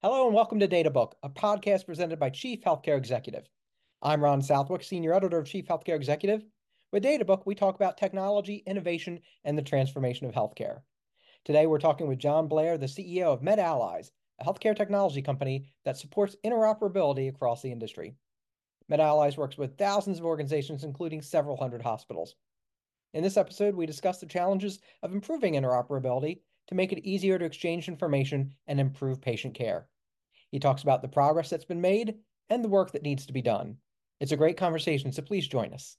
Hello and welcome to DataBook, a podcast presented by Chief Healthcare Executive. I'm Ron Southwick, Senior Editor of Chief Healthcare Executive. With DataBook, we talk about technology, innovation, and the transformation of healthcare. Today, we're talking with John Blair, the CEO of MedAllies, a healthcare technology company that supports interoperability across the industry. MedAllies works with thousands of organizations, including several hundred hospitals. In this episode, we discuss the challenges of improving interoperability to make it easier to exchange information and improve patient care. He talks about the progress that's been made and the work that needs to be done. It's a great conversation, so please join us.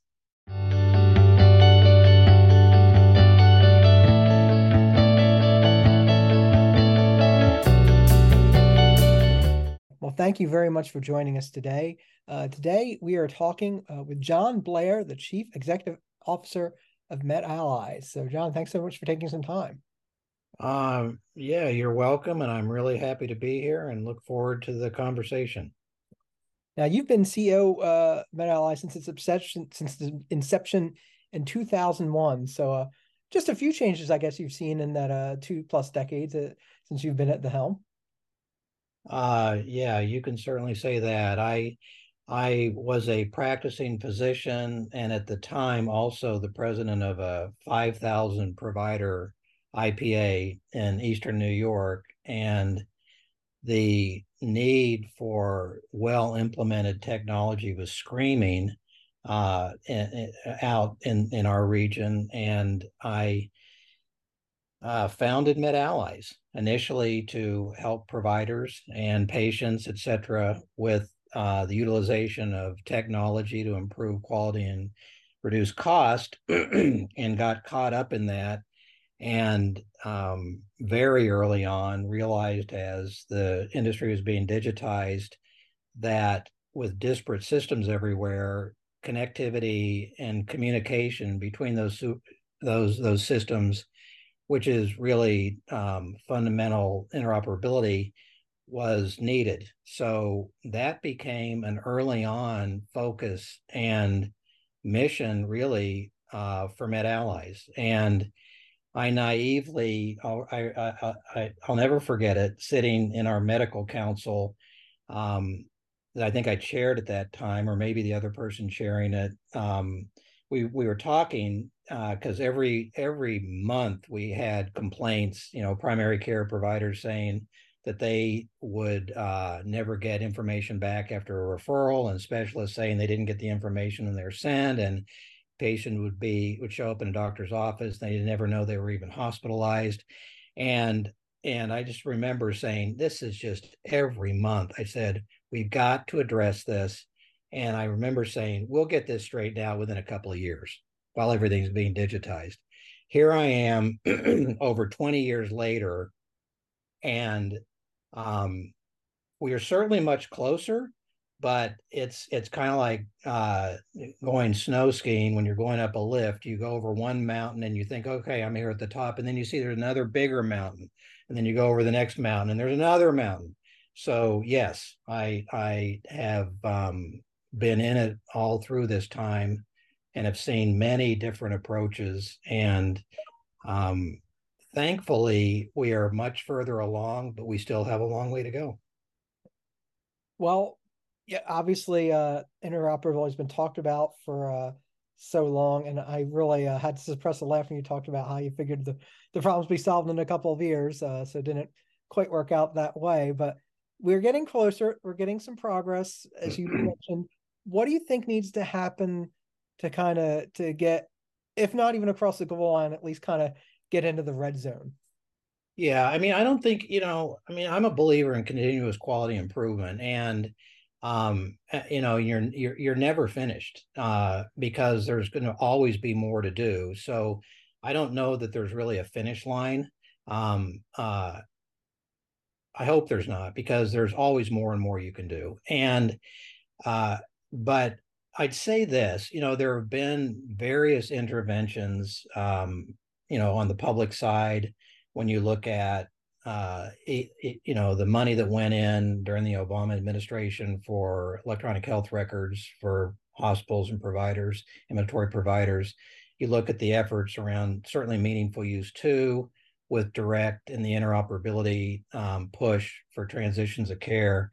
Well, thank you very much for joining us today. Today, we are talking with John Blair, the Chief Executive Officer of MedAllies. So, John, thanks so much for taking some time. Yeah, you're welcome, and I'm really happy to be here and look forward to the conversation. Now, you've been CEO MedAllies since the inception in 2001. So, just a few changes, I guess, you've seen in that 2+ decades since you've been at the helm. Yeah, you can certainly say that. I was a practicing physician, and at the time also the president of a 5,000 provider IPA in Eastern New York, and the need for well implemented technology was screaming out in our region, and I founded MedAllies initially to help providers and patients, et cetera, with the utilization of technology to improve quality and reduce cost, and got caught up in that. And very early on realized, as the industry was being digitized, that with disparate systems everywhere, connectivity and communication between those systems, which is really fundamental interoperability, was needed. So that became an early on focus and mission, really, for MedAllies. And I naively, I'll never forget it, sitting in our medical council that I think I chaired at that time, or maybe the other person chairing it. We were talking because every month we had complaints, primary care providers saying that they would never get information back after a referral, and specialists saying they didn't get the information in their send, and patient would show up in a doctor's office, they never know they were even hospitalized. And I just remember saying, this is just every month. I said, we've got to address this. And I remember saying, we'll get this straightened out within a couple of years while everything's being digitized. Here I am over 20 years later, and we are certainly much closer, but it's kind of like going snow skiing. When you're going up a lift, you go over one mountain and you think, okay, I'm here at the top, and then you see there's another bigger mountain, and then you go over the next mountain and there's another mountain. So yes, I have been in it all through this time and have seen many different approaches, and thankfully we are much further along, but we still have a long way to go. Well, yeah, obviously, interoperability has been talked about for so long, and I really had to suppress a laugh when you talked about how you figured the problems be solved in a couple of years. So it didn't quite work out that way, but we're getting closer. We're getting some progress, as you mentioned. What do you think needs to happen to kind of to get, if not even across the goal line, at least kind of get into the red zone? Yeah, I mean, I don't think, I'm a believer in continuous quality improvement, and you're never finished because there's going to always be more to do. So I don't know that there's really a finish line. I hope there's not, because there's always more and more you can do. And but I'd say this, there have been various interventions, on the public side. When you look at the money that went in during the Obama administration for electronic health records for hospitals and providers, ambulatory providers, you look at the efforts around certainly meaningful use too, with direct and the interoperability push for transitions of care.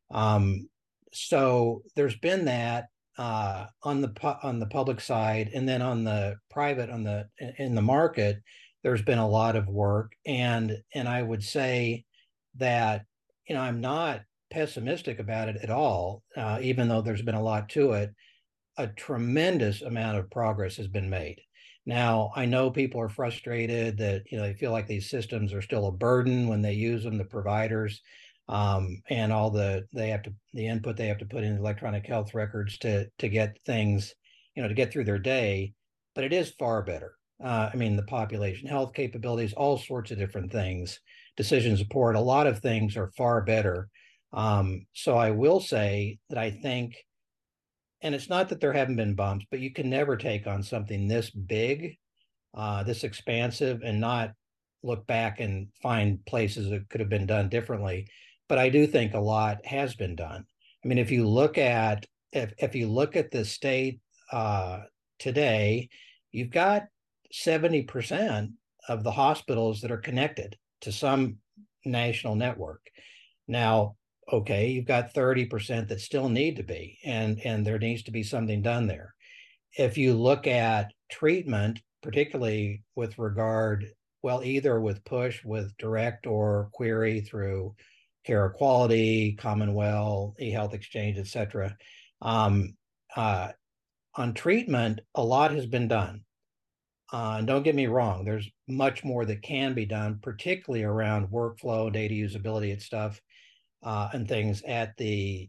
So there's been that on the public side, and then on the private, in the market, there's been a lot of work, and I would say that I'm not pessimistic about it at all, even though there's been a lot to it. A tremendous amount of progress has been made. Now, I know people are frustrated that they feel like these systems are still a burden when they use them, the providers, and all the input they have to put in electronic health records to get things, to get through their day. But it is far better. I mean, the population health capabilities, all sorts of different things, decision support, a lot of things are far better. So I will say that I think, and it's not that there haven't been bumps, but you can never take on something this big, this expansive, and not look back and find places that could have been done differently. But I do think a lot has been done. I mean, if you look at the state today, you've got 70% of the hospitals that are connected to some national network. Now, okay, you've got 30% that still need to be, and there needs to be something done there. If you look at treatment, particularly with regard, well, either with push, with direct or query through Carequality, Commonwealth, eHealth Exchange, et cetera, on treatment, a lot has been done. And don't get me wrong, there's much more that can be done, particularly around workflow, data usability and stuff, and things at the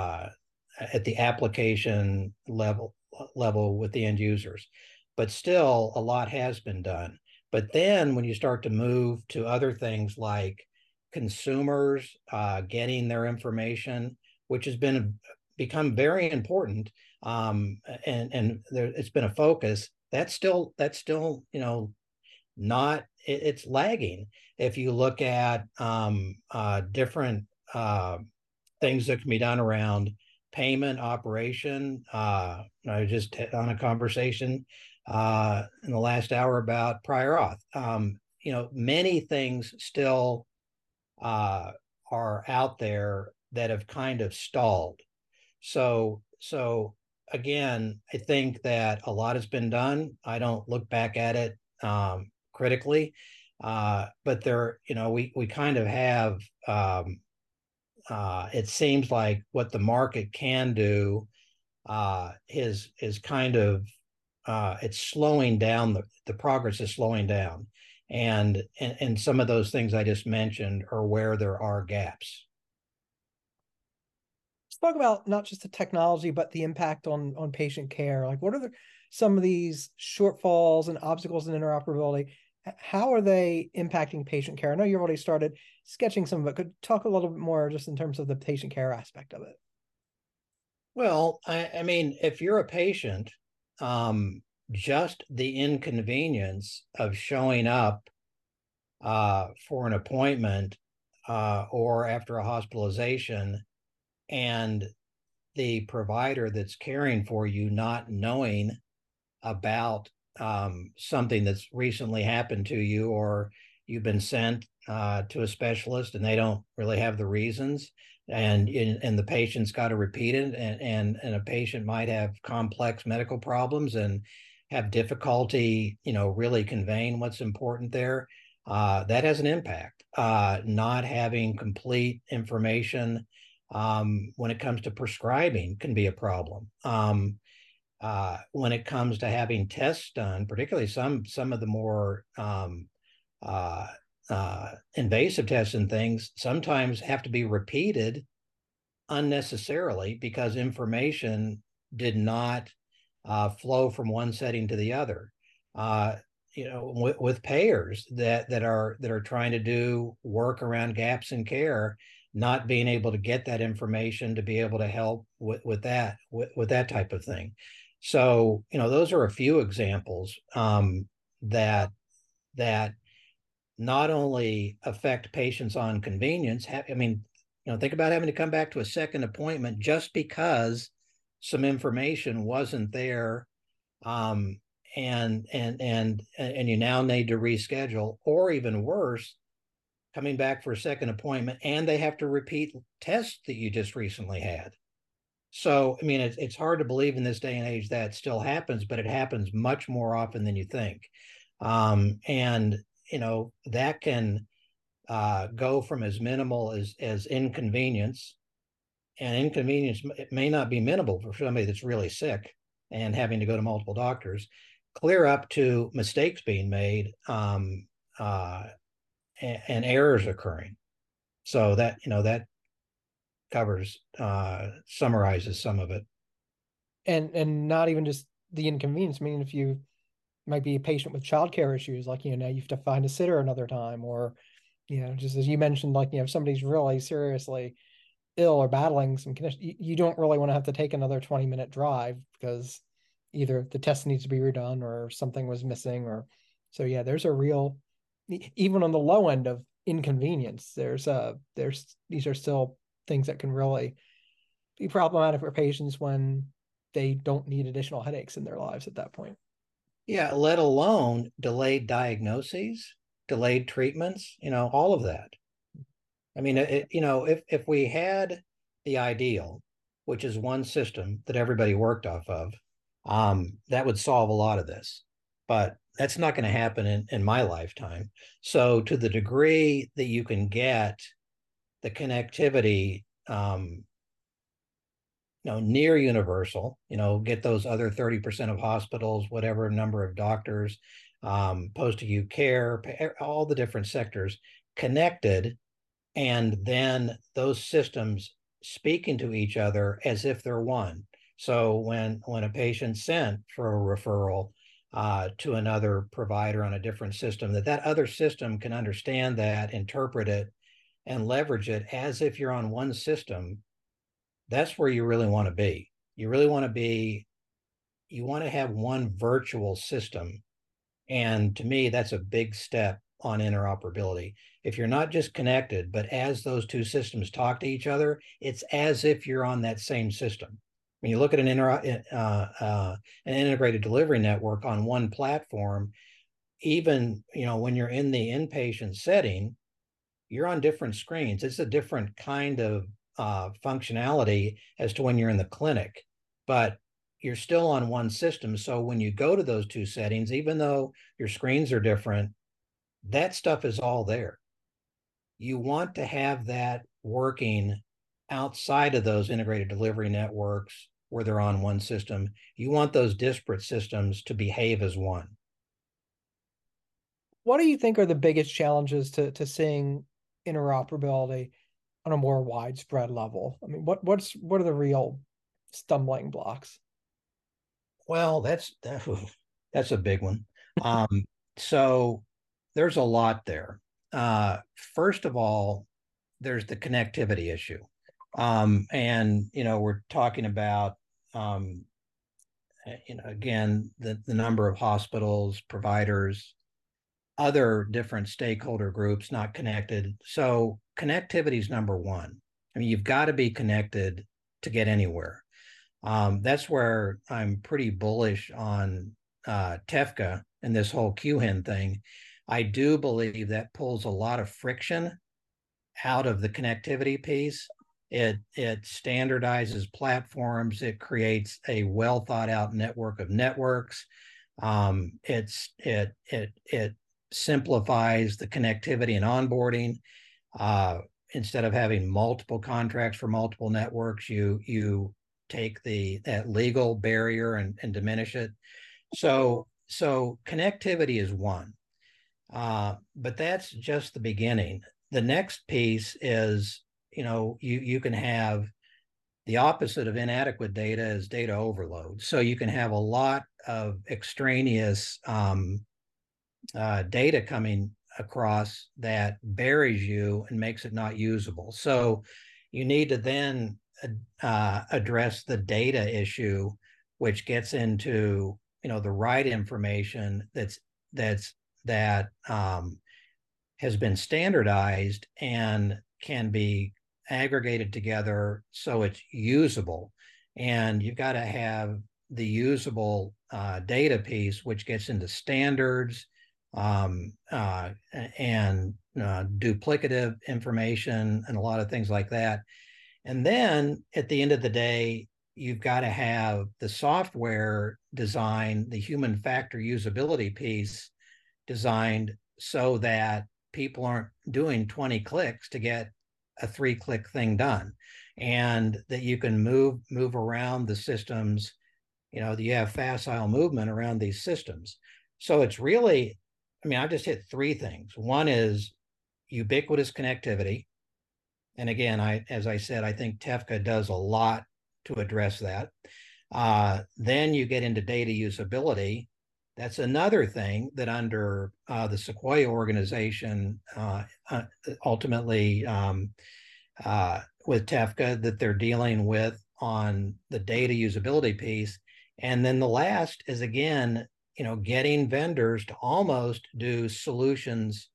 application level with the end users. But still, a lot has been done. But then when you start to move to other things like consumers getting their information, which has become very important, and it's been a focus. That's still not, it's lagging. If you look at different things that can be done around payment operation, I just had on a conversation in the last hour about prior auth. Many things still are out there that have kind of stalled. So again, I think that a lot has been done. I don't look back at it critically, but there, we kind of have. It seems like what the market can do is kind of it's slowing down. The progress is slowing down, and some of those things I just mentioned are where there are gaps. Let's talk about not just the technology, but the impact on patient care. Like, what are some of these shortfalls and obstacles in interoperability? How are they impacting patient care? I know you've already started sketching some of it. Could talk a little bit more just in terms of the patient care aspect of it. Well, I mean, if you're a patient, just the inconvenience of showing up for an appointment or after a hospitalization, and the provider that's caring for you not knowing about something that's recently happened to you, or you've been sent to a specialist and they don't really have the reasons, and the patient's got to repeat it, and a patient might have complex medical problems and have difficulty really conveying what's important there. That has an impact. Not having complete information when it comes to prescribing can be a problem. When it comes to having tests done, particularly some of the more invasive tests and things, sometimes have to be repeated unnecessarily because information did not flow from one setting to the other. With payers that are trying to do work around gaps in care, not being able to get that information to be able to help with that type of thing. So, those are a few examples that not only affect patients on convenience. Think about having to come back to a second appointment just because some information wasn't there, and you now need to reschedule, or even worse, coming back for a second appointment and they have to repeat tests that you just recently had. So, I mean, it's hard to believe in this day and age that still happens, but it happens much more often than you think. And, that can go from as minimal as inconvenience, and inconvenience, it may not be minimal for somebody that's really sick and having to go to multiple doctors, clear up to mistakes being made, and errors occurring. So that covers, summarizes some of it. And not even just the inconvenience. I mean, if you might be a patient with childcare issues, like, now you have to find a sitter another time, or, just as you mentioned, like, if somebody's really seriously ill or battling some condition, you don't really want to have to take another 20-minute drive because either the test needs to be redone or something was missing. Or so yeah, there's a real, even on the low end of inconvenience, there's these are still things that can really be problematic for patients when they don't need additional headaches in their lives at that point. Yeah, let alone delayed diagnoses, delayed treatments, all of that. I mean, if we had the ideal, which is one system that everybody worked off of, that would solve a lot of this. But that's not going to happen in my lifetime. So, to the degree that you can get the connectivity, near universal, get those other 30% of hospitals, whatever number of doctors, post-acute care, all the different sectors connected, and then those systems speaking to each other as if they're one. So when a patient's sent for a referral to another provider on a different system, that other system can understand that, interpret it, and leverage it as if you're on one system. That's where you really want to be. You want to have one virtual system. And to me, that's a big step on interoperability. If you're not just connected, but as those two systems talk to each other, it's as if you're on that same system. When you look at an integrated delivery network on one platform, even when you're in the inpatient setting, you're on different screens. It's a different kind of functionality as to when you're in the clinic, but you're still on one system. So when you go to those two settings, even though your screens are different, that stuff is all there. You want to have that working outside of those integrated delivery networks where they're on one system. You want those disparate systems to behave as one. What do you think are the biggest challenges to seeing interoperability on a more widespread level? I mean, what are the real stumbling blocks? Well, that's a big one. So there's a lot there. First of all, there's the connectivity issue. And we're talking about, again, the number of hospitals, providers, other different stakeholder groups not connected. So connectivity is number one. I mean, you've got to be connected to get anywhere. That's where I'm pretty bullish on TEFCA and this whole QHIN thing. I do believe that pulls a lot of friction out of the connectivity piece. It standardizes platforms. It creates a well thought out network of networks. It simplifies the connectivity and onboarding. Instead of having multiple contracts for multiple networks, you take that legal barrier and diminish it. So connectivity is one, but that's just the beginning. The next piece is, you can have the opposite of inadequate data is data overload. So you can have a lot of extraneous data coming across that buries you and makes it not usable. So you need to then address the data issue, which gets into the right information that has been standardized and can be aggregated together so it's usable. And you've got to have the usable data piece, which gets into standards and duplicative information and a lot of things like that. And then at the end of the day, you've got to have the software design, the human factor usability piece designed so that people aren't doing 20 clicks to get a 3-click thing done, and that you can move around the systems, that you have facile movement around these systems. So it's really, I mean, I've just hit 3 things. One is ubiquitous connectivity. And again, as I said, I think TEFCA does a lot to address that. Then you get into data usability. That's another thing that under the Sequoia organization, ultimately with TEFCA, that they're dealing with on the data usability piece. And then the last is, again, getting vendors to almost do solutioning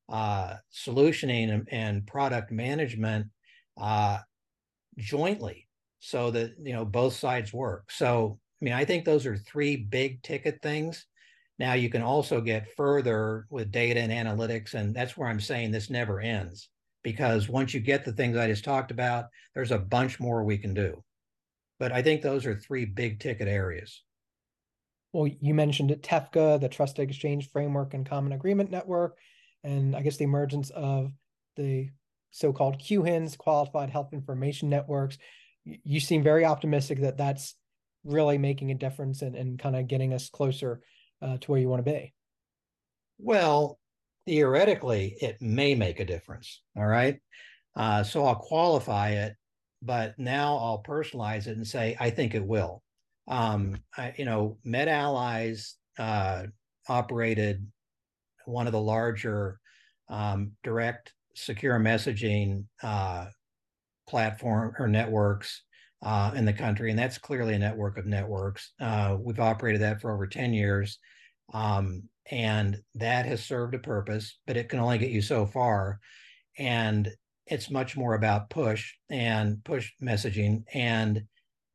and product management jointly, so that both sides work. So I mean, I think those are 3 big ticket things. Now you can also get further with data and analytics, and that's where I'm saying this never ends, because once you get the things I just talked about, there's a bunch more we can do. But I think those are 3 big ticket areas. Well, you mentioned it, TEFCA, the Trusted Exchange Framework and Common Agreement Network, and I guess the emergence of the so-called QHINs, Qualified Health Information Networks. You seem very optimistic that that's really making a difference and kind of getting us closer to where you want to be. Well, theoretically, it may make a difference. All right. So I'll qualify it, but now I'll personalize it and say, I think it will. MedAllies operated one of the larger direct secure messaging platform or networks in the country, and that's clearly a network of networks. We've operated that for over 10 years, and that has served a purpose, but it can only get you so far. And it's much more about push messaging, and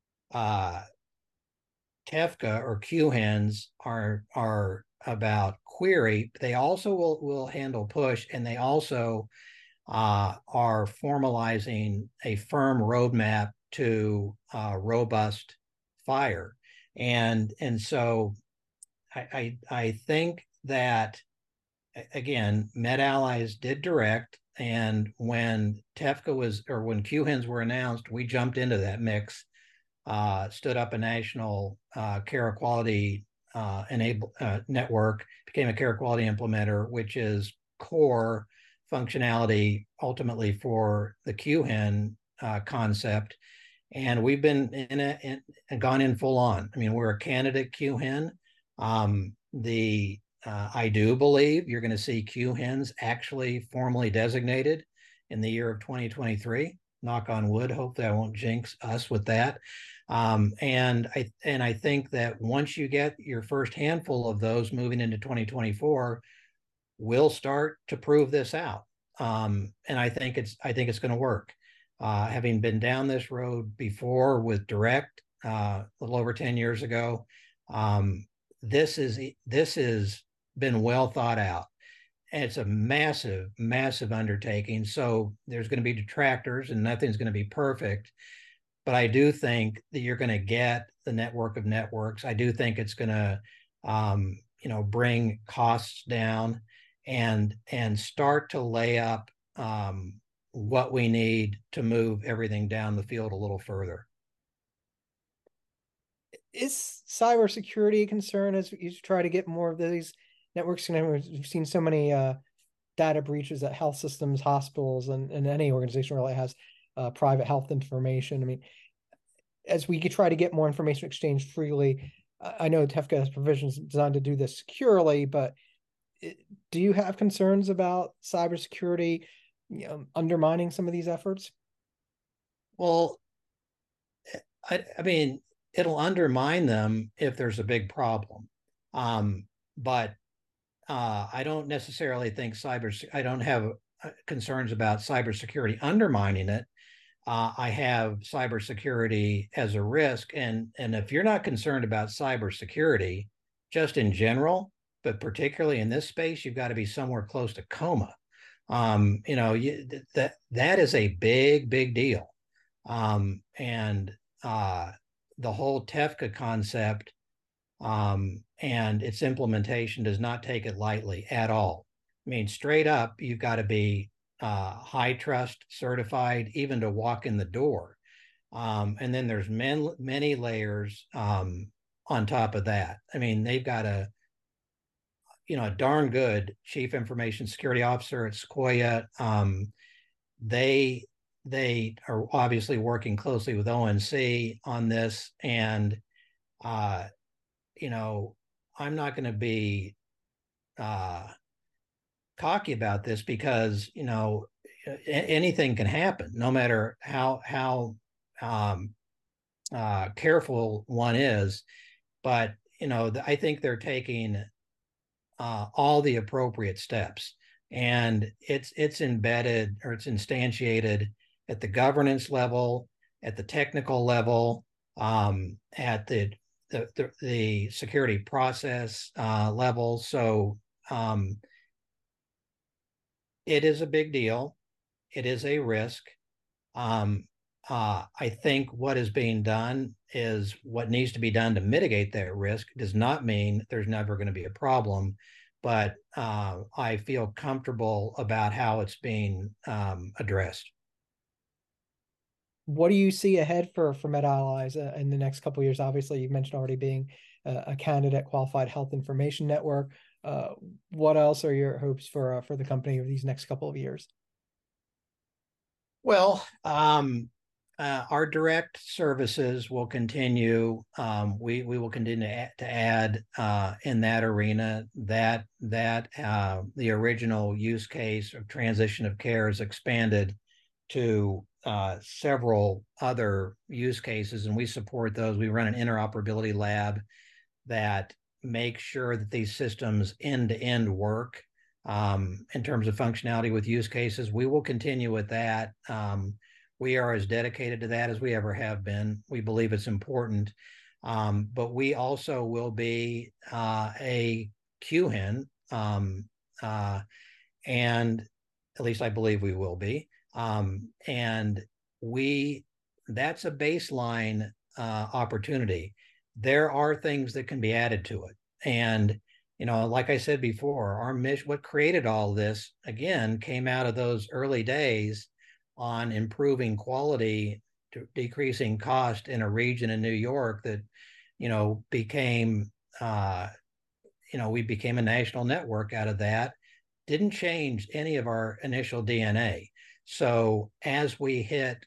TEFCA or QHINs are about query. They also will handle push, and they also are formalizing a firm roadmap to robust FHIR. And so I think that, again, MedAllies did direct, and when when QHINs were announced, we jumped into that mix, stood up a national care quality network, became a care quality implementer, which is core functionality ultimately for the QHIN concept. And we've been in it and gone in full on. I mean, we're a candidate QHIN. I do believe you're going to see QHINs actually formally designated in the year of 2023. Knock on wood. Hopefully, I won't jinx us with that. And I think that once you get your first handful of those moving into 2024, we'll start to prove this out. And I think it's going to work. Having been down this road before with direct a little over 10 years ago, this has been well thought out. And it's a massive, massive undertaking. So there's going to be detractors, and nothing's going to be perfect. But I do think that you're going to get the network of networks. I do think it's going to, bring costs down and start to lay up what we need to move everything down the field a little further. Is cybersecurity a concern as you try to get more of these networks? We've seen so many data breaches at health systems, hospitals, and any organization really has private health information. I mean, as we try to get more information exchanged freely, I know TEFCA has provisions designed to do this securely, but do you have concerns about cybersecurity undermining some of these efforts? Well, I mean, it'll undermine them if there's a big problem. But I don't necessarily think I don't have concerns about cybersecurity undermining it. I have cybersecurity as a risk. And if you're not concerned about cybersecurity, just in general, but particularly in this space, you've got to be somewhere close to coma. That is a big deal. And the whole TEFCA concept and its implementation does not take it lightly at all. I mean, straight up, you've got to be HITRUST certified even to walk in the door. And then there's many layers on top of that. I mean, they've got a darn good chief information security officer at Sequoia. They are obviously working closely with ONC on this, and I'm not going to be cocky about this because anything can happen, no matter how careful one is. But I think they're taking all the appropriate steps, and it's embedded, or it's instantiated at the governance level, at the technical level, at the security process level. So it is a big deal. It is a risk. I think what is being done is what needs to be done to mitigate that risk. It does not mean there's never going to be a problem, but I feel comfortable about how it's being addressed. What do you see ahead for MedAllies in the next couple of years? Obviously, you mentioned already being a candidate qualified health information network. What else are your hopes for the company over these next couple of years? Well, our direct services will continue. We will continue to add in that arena that the original use case of transition of care is expanded to several other use cases, and we support those. We run an interoperability lab that makes sure that these systems end to end work in terms of functionality with use cases. We will continue with that. We are as dedicated to that as we ever have been. We believe it's important. But we also will be a QHIN, and at least I believe we will be. And that's a baseline opportunity. There are things that can be added to it. And, like I said before, our mission, what created all this, again, came out of those early days on improving quality, decreasing cost in a region in New York that, became, we became a national network out of that. Didn't change any of our initial DNA. So as we hit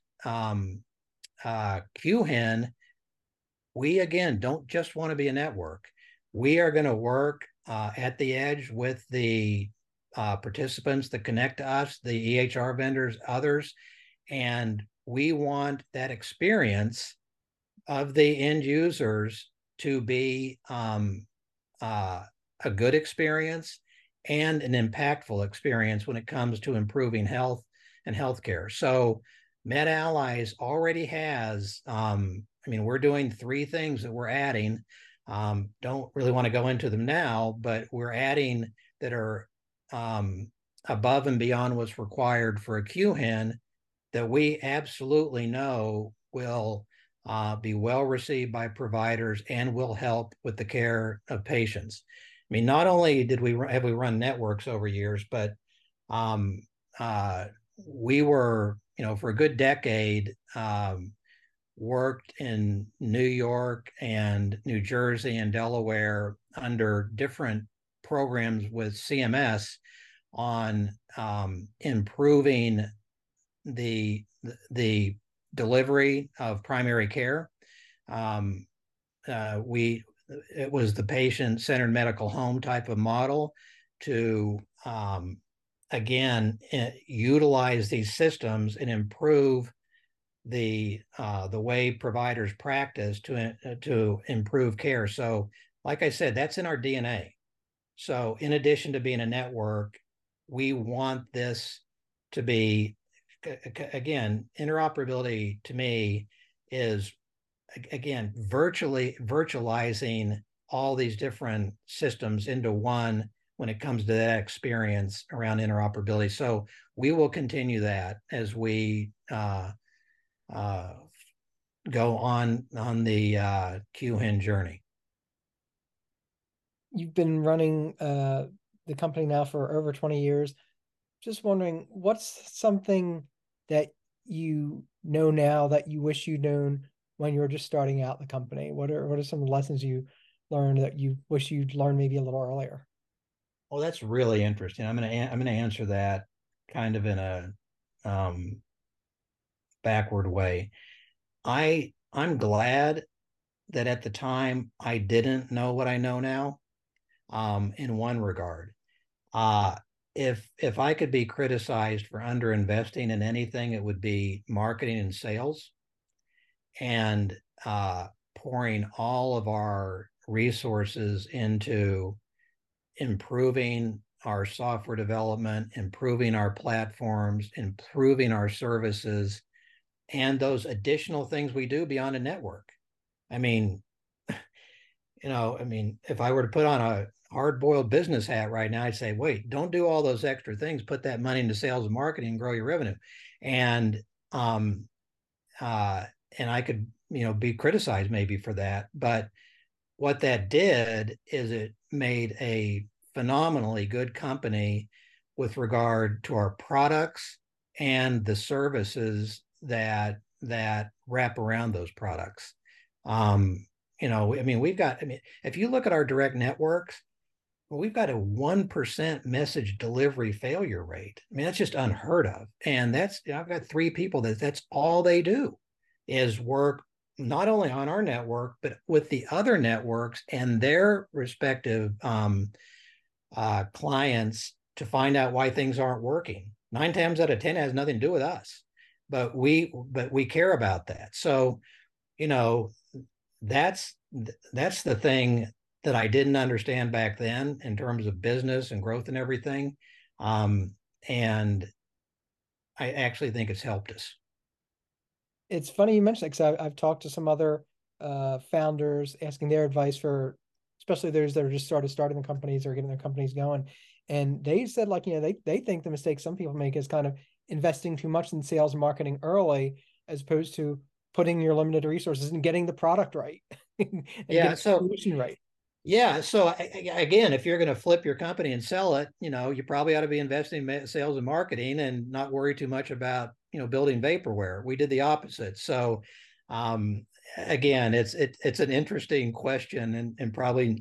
QHIN, we again don't just want to be a network. We are going to work at the edge with the participants that connect to us, the EHR vendors, others, and we want that experience of the end users to be a good experience and an impactful experience when it comes to improving health and healthcare. So MedAllies already has, we're doing 3 things that we're adding. Don't really want to go into them now, but we're adding that are above and beyond what's required for a QHIN that we absolutely know will be well received by providers and will help with the care of patients. I mean, not only have we run networks over years, but we were, for a good decade, worked in New York and New Jersey and Delaware under different programs with CMS on improving the delivery of primary care. It was the patient-centered medical home type of model to again utilize these systems and improve the way providers practice to improve care. So, like I said, that's in our DNA. So, in addition to being a network, we want this to be again, interoperability to me is, again, virtualizing all these different systems into one when it comes to that experience around interoperability. So we will continue that as we go on the QHIN journey. You've been running the company now for over 20 years. Just wondering, what's something that you know now that you wish you'd known when you were just starting out the company? What are some lessons you learned that you wish you'd learned maybe a little earlier? Well, that's really interesting. I'm gonna answer that kind of in a backward way. I'm glad that at the time I didn't know what I know now. In one regard, uh, if I could be criticized for underinvesting in anything, it would be marketing and sales, and pouring all of our resources into improving our software development, improving our platforms, improving our services, and those additional things we do beyond a network. I mean, if I were to put on a hard-boiled business hat right now, I'd say, wait, don't do all those extra things. Put that money into sales and marketing and grow your revenue. And um, and I could, be criticized maybe for that. But what that did is it made a phenomenally good company with regard to our products and the services that wrap around those products. If you look at our direct networks, well, we've got a 1% message delivery failure rate. I mean, that's just unheard of. And I've got 3 people that's all they do is work not only on our network, but with the other networks and their respective clients to find out why things aren't working. 9 times out of 10 has nothing to do with us, but we care about that. So, you know, that's the thing that I didn't understand back then in terms of business and growth and everything. And I actually think it's helped us. It's funny you mentioned it because I've talked to some other founders asking their advice for, especially those that are just starting the companies or getting their companies going. And they said, like, they think the mistake some people make is kind of investing too much in sales and marketing early, as opposed to putting your limited resources and getting the product right and Yeah. getting the So solution right. yeah. So again, if you're going to flip your company and sell it, you probably ought to be investing in sales and marketing and not worry too much about, building vaporware. We did the opposite. So, again, it's an interesting question and probably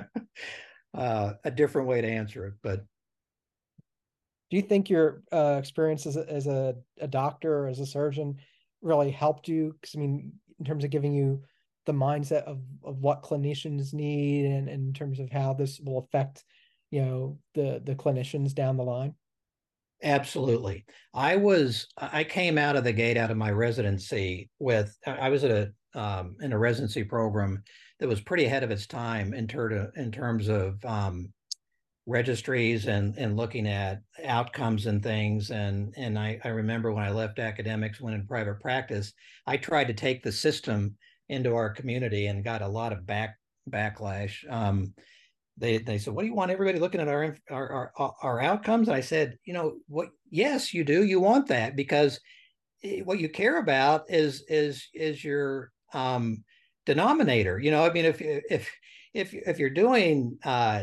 a different way to answer it. But Do you think your experience as a doctor or as a surgeon really helped you? Because I mean, in terms of giving you the mindset of what clinicians need, and in terms of how this will affect, the clinicians down the line. absolutely. I came out of the gate out of my residency with, I was in a residency program that was pretty ahead of its time in terms of registries and looking at outcomes and things. And I remember when I left academics, went in private practice, I tried to take the system into our community and got a lot of backlash. They said, "What do you want everybody looking at our outcomes?" And I said, what? Yes, you do. You want that because what you care about is your denominator. I mean, if you're doing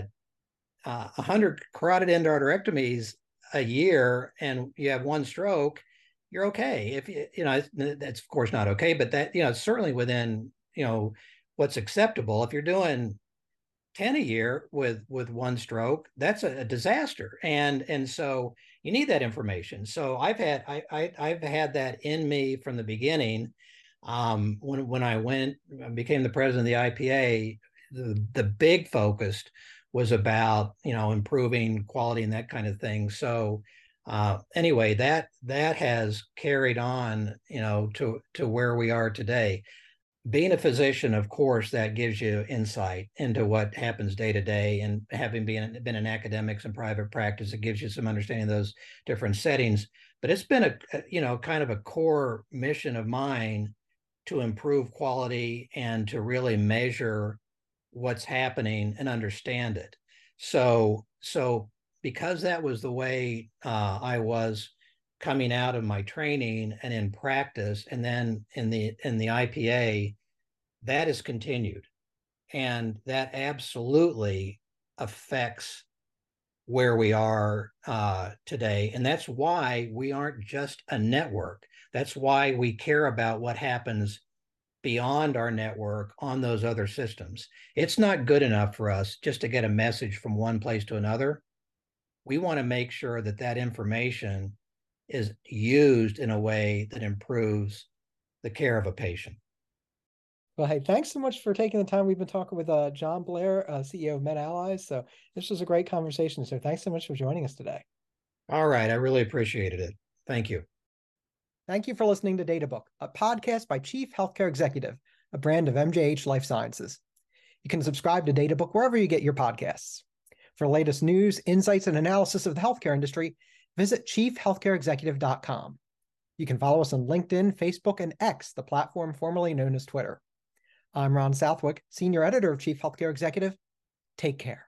100 carotid endarterectomies a year and you have one stroke, you're okay. If that's of course not okay, but that it's certainly within what's acceptable. If you're doing 10 a year with one stroke, that's a disaster. And so you need that information. So I've had that in me from the beginning. When I became the president of the IPA, the big focus was about improving quality and that kind of thing. So anyway, that has carried on to where we are today. Being a physician, of course, that gives you insight into what happens day to day, and having been in academics and private practice, it gives you some understanding of those different settings. But it's been kind of a core mission of mine to improve quality and to really measure what's happening and understand it. So because that was the way I was coming out of my training and in practice, and then in the IPA, that has continued, and that absolutely affects where we are today. And that's why we aren't just a network. That's why we care about what happens beyond our network on those other systems. It's not good enough for us just to get a message from one place to another. We want to make sure that that information is used in a way that improves the care of a patient. Well, hey, thanks so much for taking the time. We've been talking with John Blair, CEO of MedAllies. So this was a great conversation. So thanks so much for joining us today. All right. I really appreciated it. Thank you. Thank you for listening to DataBook, a podcast by Chief Healthcare Executive, a brand of MJH Life Sciences. You can subscribe to DataBook wherever you get your podcasts. For the latest news, insights, and analysis of the healthcare industry, visit chiefhealthcareexecutive.com. You can follow us on LinkedIn, Facebook, and X, the platform formerly known as Twitter. I'm Ron Southwick, Senior Editor of Chief Healthcare Executive. Take care.